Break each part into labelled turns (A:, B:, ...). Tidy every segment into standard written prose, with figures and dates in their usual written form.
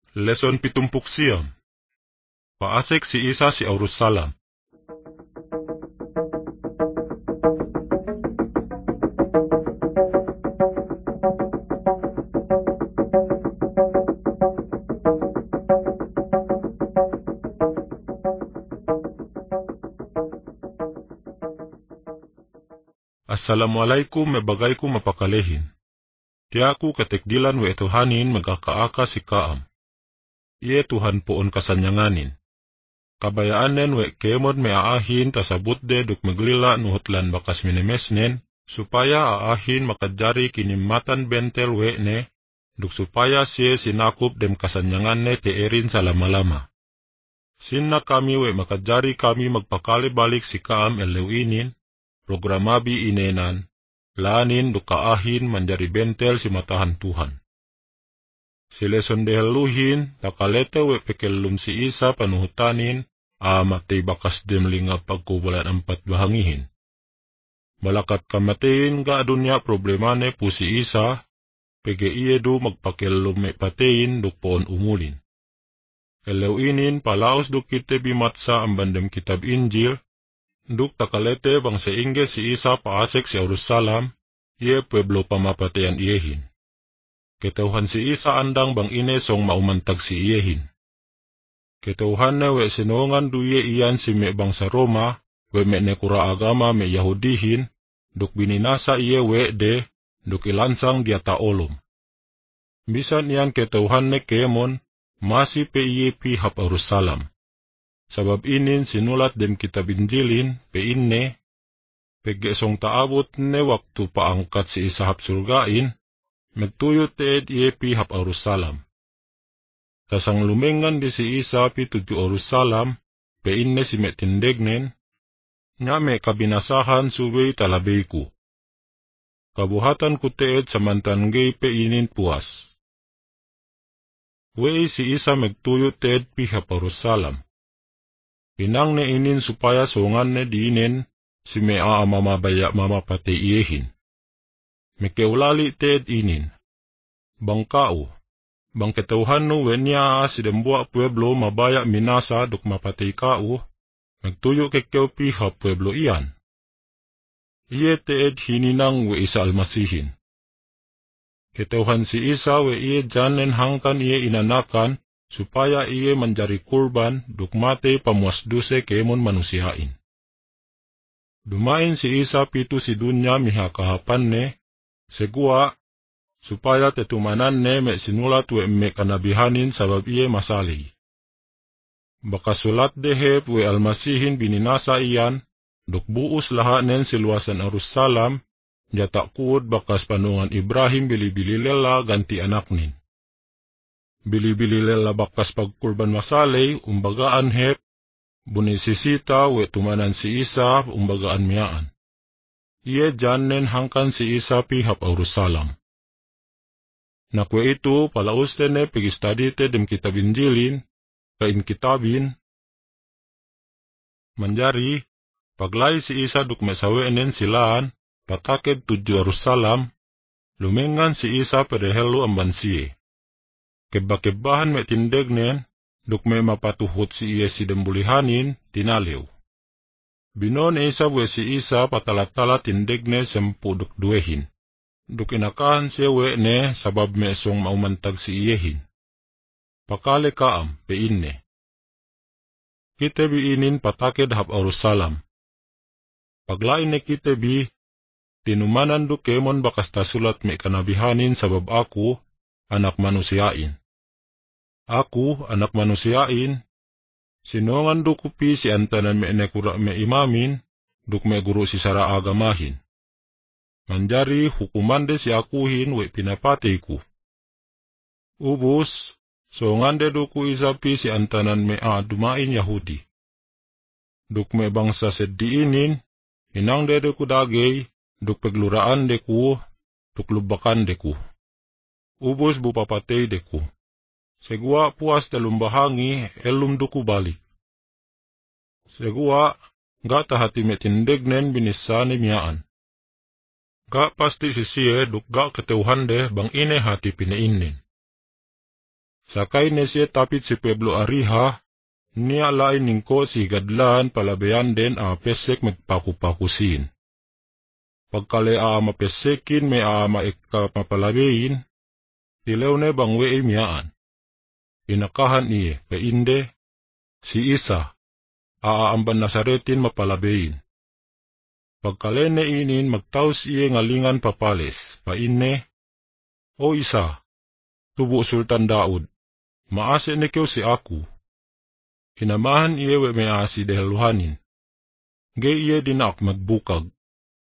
A: Leson 76. Paasik si Isa si Yerusalem. Assalamualaikum mebagaiku mapakalehin. Tiaku ketekdilan we Tuhanin megakaaka si kaam. Iye Tuhan poon kasanyanganin. Kabayaanen we kemon meaahin tasabut de duk meglila nuhutlan bakas minemesnen, supaya aahin makajari kinimatan bentel we ne, duk supaya siye sinakup dem kasanyanganne teerin salama-lama. Sinna kami we makajari kami magpakali balik si kaam elewinin, programabi inenan, lanin dukaahin menjadi bentel si matahan Tuhan. Sile sondeheluhin, takalete we pekelum si Isa panuhutanin, matay bakas dem linga pagkubulan 4 bahangihin. Malakat kamatein ga dunya problemane pu si Isa, pege iyedu magpakelum me patein dukpoon umulin. Elewinin palaos duk kite bimatsa ang bandem kitab Injil, duk takalete bang seingge si Isa paasek si Yerusalem, iye pueblo pamapatean iyehin. Ketauhan si Isa andang bang ine song maumantag si iyehin. Ketauhan na we sinongan duye iyan si me bangsa Roma, we me nekura agama me Yahudihin, duk bininasa iye we de, duk ilansang dia taolom. Bisan iyan ketauhan ne kemon, masih pe iye pihap Yerusalem. Sabab inin sinulat dem kitab Injilin, pe inne, pegesong taabot ne waktu paangkat si Isa hap surgain, megtuyot teed iye pihap Yerusalem. Kasang lumengan di si Isa pituju Yerusalem, pe inne si metindegnen, nya me kabinasahan suwey talabeyku. Kabuhatan ku teed samantan gay pe inin puas. Wey si Isa megtuyot teed pihap Yerusalem. Pinang ne inin supaya songan ne diinin, si mea mamabaya mamapate iyehin. Mekeulali teed inin. Bangkao, bang ketauhan no wenya si dembuak pueblo mabaya minasa duk mapatay kao, magtuyo kekeo pihap pueblo iyan. Iye teed hininang we Isa almasihin. Ketauhan si Isa we iye janen hangkan iye inanakan, supaya iye menjadi kurban duk mate pamuasduse kemon manusiain. Dumain si Isa pitu si dunya mihakahapan ne, segua, supaya tetumanan ne me sinulat we me kanabihanin sabab iye masali. Baka sulat dehep we almasihin bininasa iyan, duk buus lahanen siluasan Yerusalem, jatak kuud bakas panungan Ibrahim bili-bililela ganti anaknin. Bili-bililela bakas pagkurban masalay, umbagaan hep, bunisisita we tumanan si Isa, umbagaan miyaan. Iye janen hangkan si Isa pihap Yerusalem. Nakwe itu palauste ne pegistadite dem kitab Injilin, kain kitabin. Manjari, paglay si Isa duk mesawenen silaan, pataked tuju Yerusalem, lumengan si Isa perehelu ambansiye. Keba-kebahan me tindegnen, duk me mapatuhut si iye si dembulihanin, tinaliw. Binon Isa we si Isa patalatala tindegne sempu duk duehin. Duk inakahan siya we ne sabab me song maumantag si iyehin. Pakale kaam, pe inne. Kitebi inin pataked hap Yerusalem. Paglain ne kitebi, tinumanan duk kemon bakas tasulat me kanabihanin sabab aku, anak manusiain. Aku, anak manusiain, sinongan dukupi si antanan me nekura me imamin, duk me guru si sara agamahin. Manjari hukumande si akuhin we pinapatiku. Ubus, songande duku isapi si antanan me dumain Yahudi. Duk me bangsa seddiinin, inang dedeku dagay, duk pegluraan deku, duk lubakan deku. Ubus bupapatay deku. Segua puas telumbahangi elum duku balik. Segua ga tahati metindegnen binisane miyaan. Ga pasti sisiye duk ga keteuhan deh bang ine hati pineinin. Sakay ne siya tapit si Pueblo Ariha, niya lain ningko si gadlan palabayan din pesek magpakupakusin. Pagkali mapesekin may maika mapalabayin, tilaw ne bangwe miyaan. Inakahan niya, painde, si Isa, amban Nazaretin mapalabayin. Pagkali ne inin magtaos iye ngalingan papalis, paine, o Isa, tubo Sultan Daud, maase ne kyo si aku. Hinamahan iye we may asi dehaluhanin. Gay iye dinak magbukag.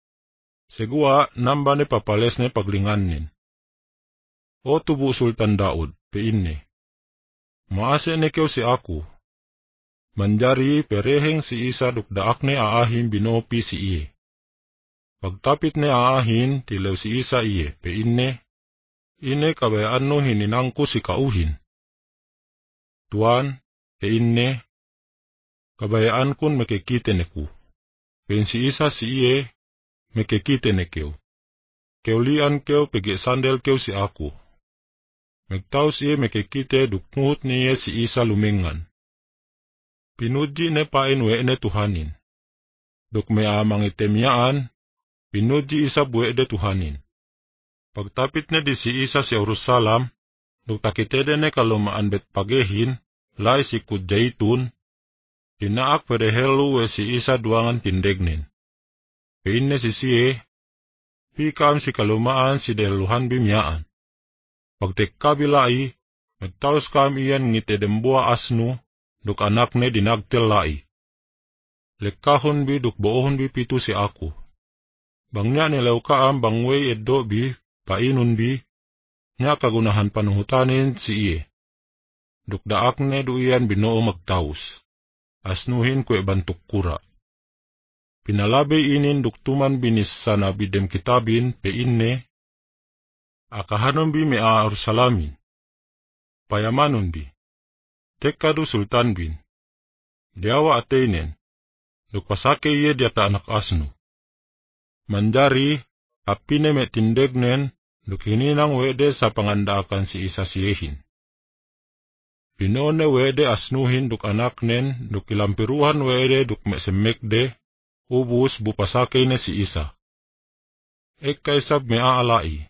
A: Segua namba ne papales ne paglinganin. O tubo Sultan Daud, paine, maase ne kyo si aku. Manjari pereheng si Isa dukdaak ne aahin binopi si iye. Pagtapit ne aahin tilaw si Isa iye, paine, ine kabayaan no hininangko si kauhin. Tuan, paine, kabayaan kun makikite neku. Pen si Isa si iye, makikite nekyo. Keulian kyo pege sandal kyo si aku. Magtaos iye makikite dukmuhut niye si Isa lumingan. Pinuji ne pain we ne Tuhanin. Duk may itemyaan, pinuji Isa buwe de Tuhanin. Pagtapit ne di si Isa si Jerusalem, duk takitede ne kalumaan bet pagehin, lai si Kudjaitun, inaak perehelu we si Isa duangan tindegnin. Pain ne si siye, pikam si kalumaan si deluhan bimyaan. Pagtekkabilai, magtaos kam iyan ngitedembua asnu, duk anak ne dinagtel lai. Lekahon bi duk boohon bi pitu si aku. Bangnya nilaw kaam bangway eddo bi, painun bi, nya kagunahan panuhutanin si iye. Duk daak ne du iyan binoo magtaos. Asnuhin kwe bantuk kura. Pinalabay inin duktuman binis sana bidem kitabin peinne, akahanon bi mea Arusalamin. Payamanon bi. Tekadu Sultan bin. Diawa ateinen. Dukpasake iye diata anak asnu. Manjari, apine me tindegnen, dukininang wede sa pangandaakan si Isa siyehin. Pinone wede asnuhin duk anaknen, dukilampiruhan wede duk mesemekde, ubus bupasake ne si Isa. Kaisab me aalai.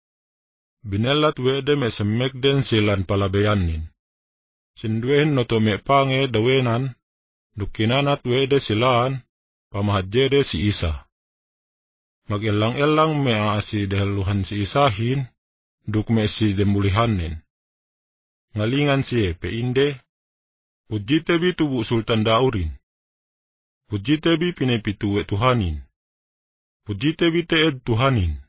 A: Binelat wede mesemekden silan palabayanin. Sindwehen noto me pange dawenan, dukinanat wede silaan, pamahadjede si Isa. Mag-elang-elang me aasi dehaluhan si Isahin, duk me si demulihanin. Ngalingan siye peinde, pujitebi tubu Sultan Daurin. Pujitebi pinepituwe Tuhanin. Pujitebi teed Tuhanin.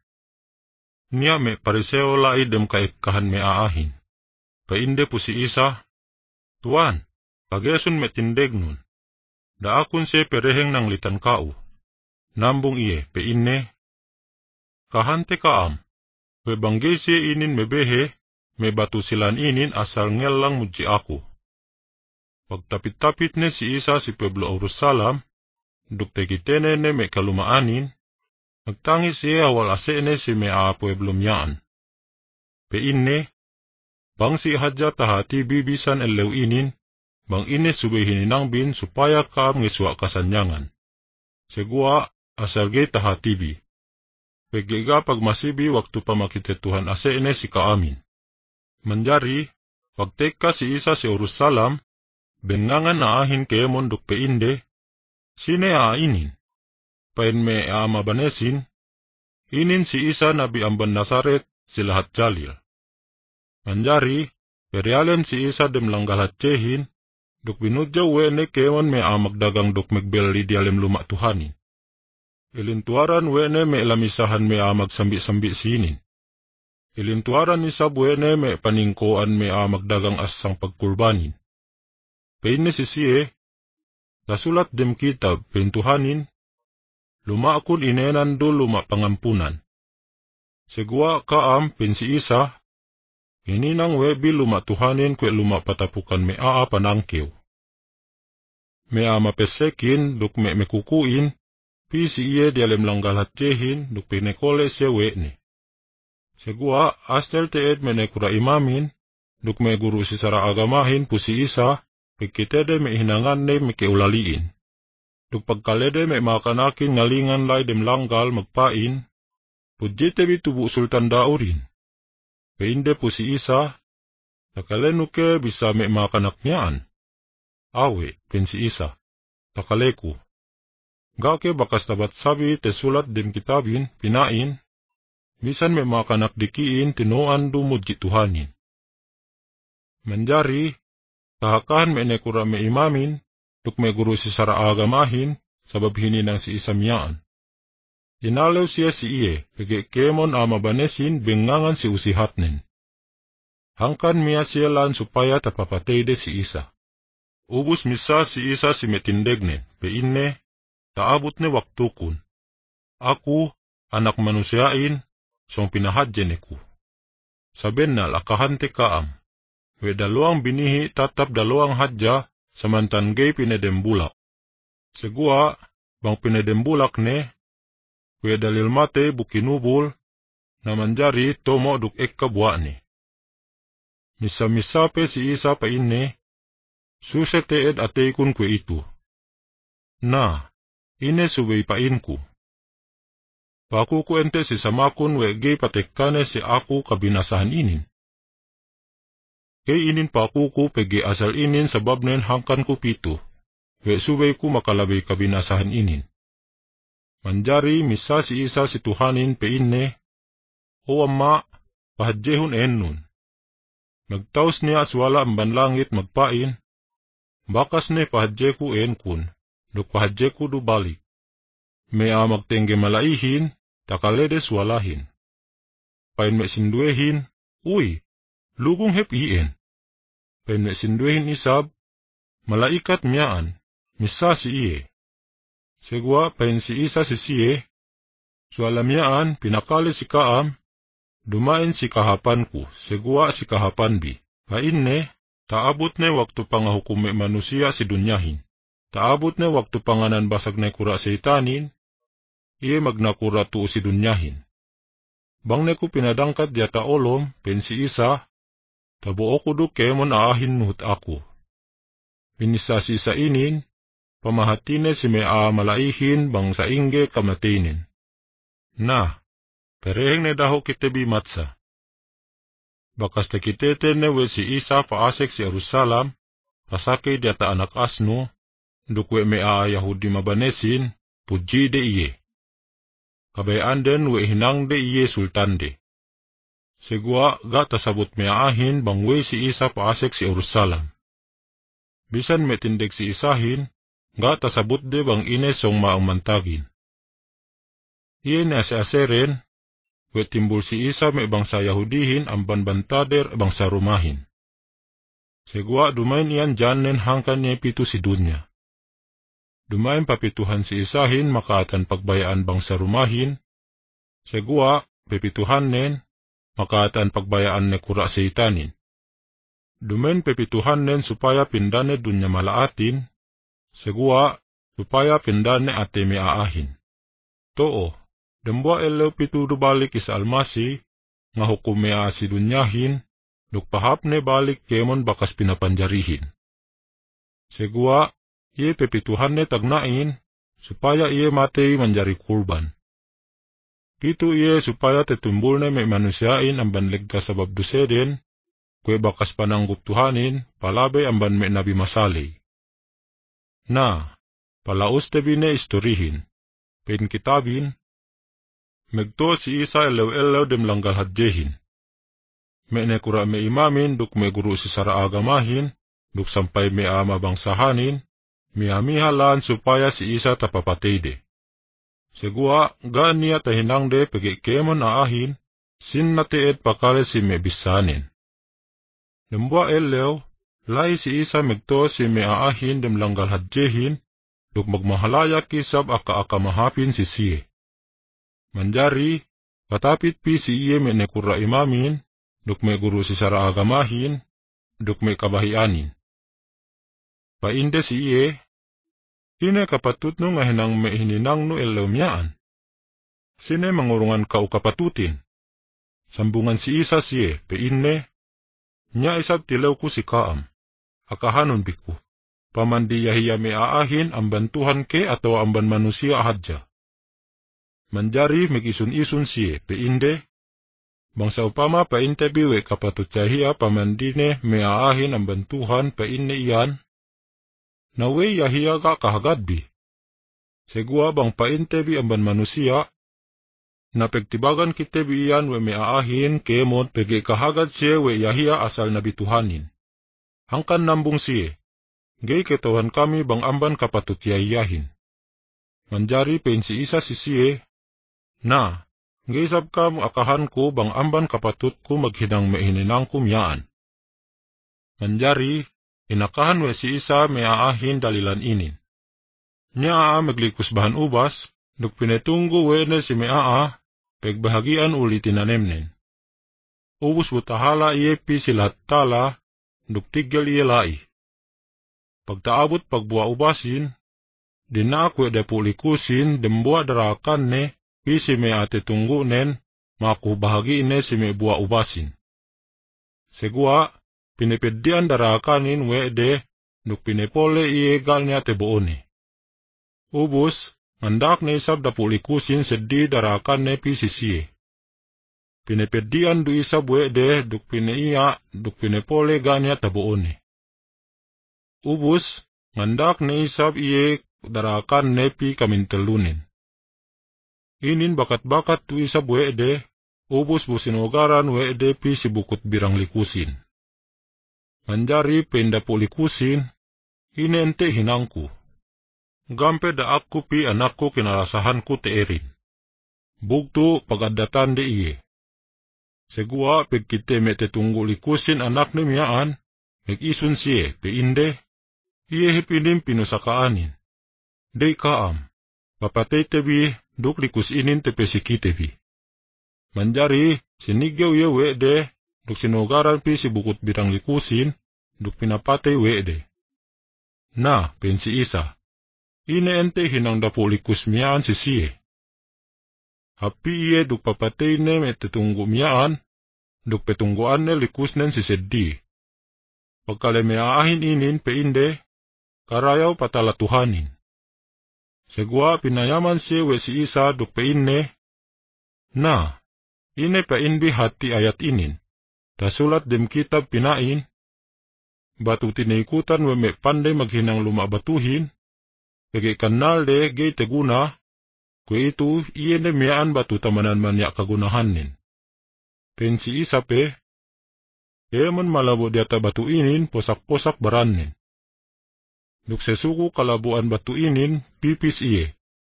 A: Niya me pariseo lai dem kaikahan me aahin. Peinde pu si Isa, Tuan, pagesun me tindeg nun. Daakun se pereheng ng litan kao. Nambong iye, peine, kahante kaam. Webanggay siya inin mebehe, may batu silan inin asal ngelang mudji ako. Pagtapit-tapit ne si Isa si Pueblo Jerusalem, duktekitene ne may kalumaanin, nagtangi siya awal asene si may Pueblo miyaan. Peine, bang si hadja tahati bibisan elew inin, bang ine subihininang bin supaya kaam ngiswa kasanyangan. Segua asal gay tahatibi. Peglega pagmasibi waktu pamakitetuhan asene si kaamin. Manjari, pagteka si Isa si Jerusalem, bengangan naahin kemon duk peinde, sine ainin. Pain me mabanesin, inin si Isa nabi amban Nazaret silahat jalil. Manjari, perialem si Isa dem langgalat cehin, duk binudyaw wene kemon me magdagang duk megbeli dialem luma Tuhanin. Ilintuaran wene me lamisahan me magsambi-sambi sinin. Ilintuaran ni sabwene me paningkoan me magdagang asang pagkurbanin. Peine si siye, kasulat dem kitab pentuhanin, lumaakun inenan do luma pangampunan. Segwa kaam pen si Isa, ininang webi luma Tuhanin kwe luma patapukan me panangkew. Me mapesekin duk me mekukuin, pi si iye dialem langgalat cehin duk pinekole siya wene. Segua astel teed menekura imamin, duk may guru si sara agamahin po si isa, pagkitede may hinangan ne may keulaliin. Duk pagkalede may makanakin ngalingan lay dem langgal magpain, pudjite bitubu sultan daurin. Painde po si isa, takalenuke bisa may makanak niyaan. Awe, pen si isa, takaleku. Gake bakas tabat sabi te sulat dem kitabin, pinain, bisan may makanak dikiin tinuan dumud Tuhanin. Manjari, tahakahan may nekura may imamin, duk may guru si sara agamahin, sabab hininang si isa miyaan. Inalew siya si iye, pagkemon amabanesin bengangan si usihatnen. Hangkan miya siya lan supaya tapapatayde si isa. Ubus misa si isa si metindegnen, peinne, taabot ne waktukun. Aku, anak manusyain, song pinahadjen ko. Saben na lakahante kaam. We dalawang binihi tatap dalawang hadja, samantan gay pinedembulak. Segua, bang pinedembulak ne, we dalil mate bukinubul, na manjari tomo duk ekka ni. Misa-misape si isa pa inne, suseteed ateikun kwe itu. Na, ine subay painku. Pakuku ente si samakun we gay patekkane si aku kabinasahan inin. Kay inin pakuku pegi asal inin sababnen hangkan ku pitu, we subay ku makalabay kabinasahan inin. Manjari misa si isa si Tuhanin pe inne, o amma, pahadjehun ennun. Nagtaos niya aswala ang banlangit magpain, bakas ne pahadjeku enkun, duk pahadjeku du balik. May magtengge malaihin, takaledes walahin. Pain me sinduehin, uy, lugong hep ien. Pain me sinduehin isab, malaikat miyaan, misa si iye. Segwa pain si isa si siye, suala miyaan pinakali si kaam, dumain si kahapanku, segwa si kahapanbi. Painne, taabot ne waktu pangahukume manusia si dunyahin. Taabot ne waktu panganan basag na kura seitanin, iye magnakura tu si dunyahin. Bang ne ku pinadangkat diata olom, pen si isa, tabuo ko du kemon aahin nuhut ako. Pinisa si isa inin, pamahatine si may malaihin bang sa ingge kamatinin. Na, pereheng ne daho kitebi matsa. Bakas te kitete ne we si isa paasek si Jerusalem, pasake diata anak asno, dukwe me Yahudi mabanesin, puji de iye. Kabayaan den we hinang de iye sultan de. Segwa ga tasabot me ahin bang we si isa paasek si Jerusalem. Bisan metindeg si isahin, ga tasabot de bang ine song maamantagin. Iye na si aseren, we timbul si isa me bangsa Yahudihin ang banbantader bangsa Romahin. Segwa dumain iyan janen hangkan niya pitu si dunya. Dumain papituhan si isahin makaatan pagbayaan bangsa Romahin. Segwa pepituhan nen makaatan pagbayaan ne kura seitanin. Dumain pepituhan nen supaya pindane dunya malaatin. Segwa supaya pindane ateme aahin. Too. Dembwa elew pitu du balik isa almasi, nga hukumea si dunyahin, duk pahap ne balik kemon bakas pinapanjarihin. Segwa, iye pepituhan ne tagnain, supaya iye matei manjari kurban. Pitu iye supaya tetumbul ne may manusyain ang banlegga sa babduseden, kwe bakas pananggup Tuhanin, palabay ang ban may nabi masalay. Na, palaos tebi ne istorihin, pen kitabin, megto si isa elew-elew dem langgal hadjehin. Me ne kura me imamin duk me guru si sara agamahin, duk sampay me mabangsahanin, miha-mihalan supaya si isa tapapatayde. Segwa gaan niya tahinangde pagikemon aahin, sin nateed pakale si me bisanin. Nembwa elew, lai si isa megto si me aahin dem langgal hadjehin, duk magmahalaya kisab aka mahapin si siye. Manjari, katapit pi si iye me nekura imamin, duk me guru si sara agamahin, duk me kabahianin. Painde si iye, ine kapatut no nga hinang me hininang no elewmyaan. Sine mangurungan ka o kapatutin. Sambungan si isa siye, paine, Nya isab tilaw ko si Kaam. Akahanon biku. Pamandi yahiya may aahin ang bantuhan ke atau amban manusia hadja. Manjari megisun-isun siye peinde. Bangsa upama paintebi we kapatut yahiya pamandine may aahin ang bantuhan painne iyan. Nawe yahiya ka kahagadbi. Segua bang paintebi amban manusia. Napegtibagan kitebi iyan we may aahin kemot pegi kahagad siye we yahiya asal nabituhanin. Hangkan nambung siye. Gay ketahuan kami bang amban kapatut yahiyahin. Manjari pen si Isa si siye. Na, gay sab kam akahan ko bang amban kapatut ko maghinang maihininang kumyaan. Manjari, inakahan we si Isa may aahin dalilan inin. Nya maglikus bahan ubas, duk pinetunggo we na si may pegbahagian uli tinanemnen. Ubus butahala iye pi silat tala, duk tiggal iye lai. Pagtaabot pagbuwa ubasin, dinakwe depulikusin dembuwa darakan ne, pisi me ate tunggu nen, maku bahagi ne si me buwa ubasin. Segua, pinipedian darakanin wede, nuk pinepole iye gal ni ate boone. Ubus, mandak ne isab depulikusin sedi darakan ne pisi siye. Pinipedian du isab wede, duk pineiya, duk pinepole gal ni ate boone. Ubus, mandak ne isab iye darakan nepi kamintelunin. Inin bakat-bakat tu isab wede, ubus businogaran wede pi sibukut birang likusin. Manjari pendapo likusin, inente hinangku. Gampe da aku pi anakku kinalasahanku teerin. Bugtu pagadatan de iye. Segua pegkite mete tunggu likusin anak ni miyaan, megisun siye peinde, iye hipinim pinusakaanin. Dey Kaam, papatay tebi, duk likus inin tepesiki tebi. Manjari, sinigyaw ye wede, duk sinugaran pi si bukut birang likusin, duk pinapatay wede. Na, pensi Isa, ineente hinang dapo likus miyaan si siye. Hapi iye duk papatay ne metetunggu miyaan, duk petungguan ne likus nen si seddi. Pagkale meaahin inin peinde, karayaw patala Tuhanin. Segua pinayaman siya we si Isa duk peinne. Na, ine painbi hati ayat inin. Tasulat dem kitab pinain. Batu tinaikutan we me pandai maghinang lumabatuhin. Pegi kanal de gay teguna. Kwe itu iye ne miyaan batu tamanan manyak kagunahanin. Pen si Isa pe. Eman malabo diata batu inin posak-posak baranin. Duk sesuku kalabuan batu inin, pipis iye.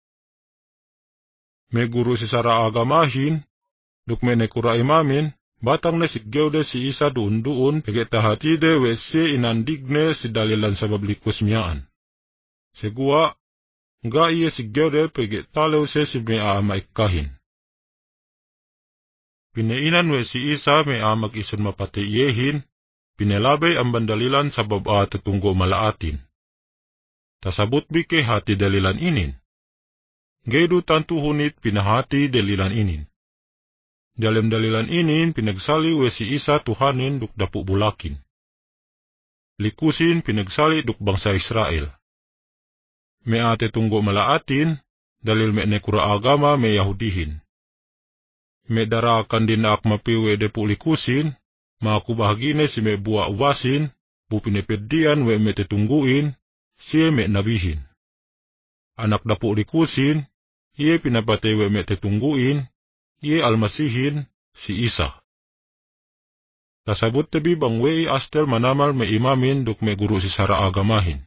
A: May guru si sara agamahin, duk may nekura imamin, batang na sigyaw de si Isa duun-duun, pagkatahati de wesye inandigne si dalilan sa bablikus miyaan. Segua, nga iye sigyaw de pagkatalaw se si may maikahin. Pinainan we si Isa may mag-isun mapati iyehin, pinelabay ang bandalilan sa baba tutunggo malaatin. Tasabot bike hati dalilan inin. Gaydo tantu hunit pinahati dalilan inin. Dalam dalilan inin pinagsali we si Isa Tuhanin duk dapu bulakin. Likusin pinagsali duk bangsa Israel. Me ate tunggo malaatin, dalil me nekura agama me Yahudihin. Me darakan din akmapiwe depu likusin, makubahagine si me buwa ubasin, pupinepedian we me tetungguin, siye me nabihin. Anak dapo likusin, iye pinapatewe me tetungguin, iye almasihin, si Isa. Kasabot tabi bang wei astel manamal me imamin duk me guru si sara agamahin.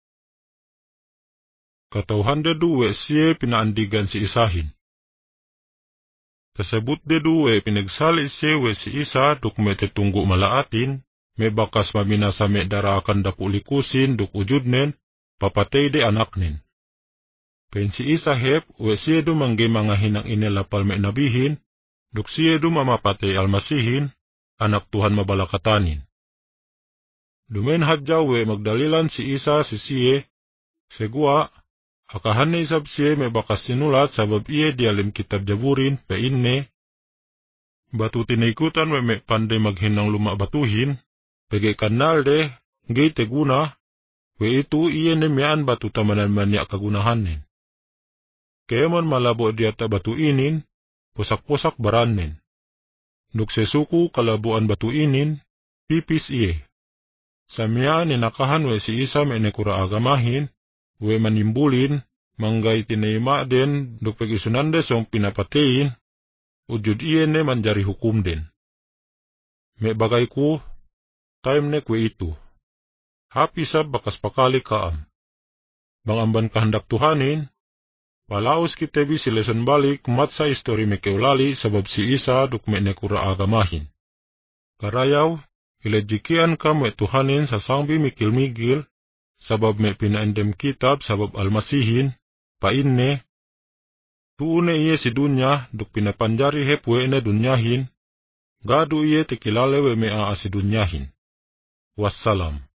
A: Katauhan dedu we siye pinaandigan si Isahin. Kasabot dedu we pinagsali siye we si Isa duk me tetunggu malaatin, me bakas maminasa me darakan dapo likusin duk ujudnen, papatay de anak nin. Pen si Isa hep, we siye du mangge mga hinang inelapal me nabihin, duk siye du mamapatay almasihin, anak Tuhan mabalakatanin. Dumen hadja we magdalilan si Isa si siye, segua, akahan na isab siye me bakas sinulat sabab iye dialim kitab jaburin peinne, batu tinaikutan we me pandai maghinang lumabatuhin, Pege kanal de, ngi teguna, we itu iye nemian batu tamanan maniak kagunahanin. Kemon malabo dia ta batu inin, posak-posak baranin. Nuk sesuku kalabuan batu inin, pipis iye. Samia ninakahan we si Isa me nekura agamahin, we manimbulin, manggay tinayma den, duk pegisunande song pinapatein, ujud iye ne manjari hukum den. Me bagayku, time ne kwe itu. Hapisab bakas pakali kaam. Bangamban kahendak Tuhanin, palaus kita bisi leson balik mat sa histori mekeulali sabab si Isa duk me nekura agamahin. Karayaw, ilejikian ka me Tuhanin sa sangbi mikil-migil, sabab me pinaendem kitab sabab almasihin, painne, tuune iye si dunya duk pinapanjari hepwe ne dunyahin, gadu iye tekilale we mea si dunyahin. Wassalam.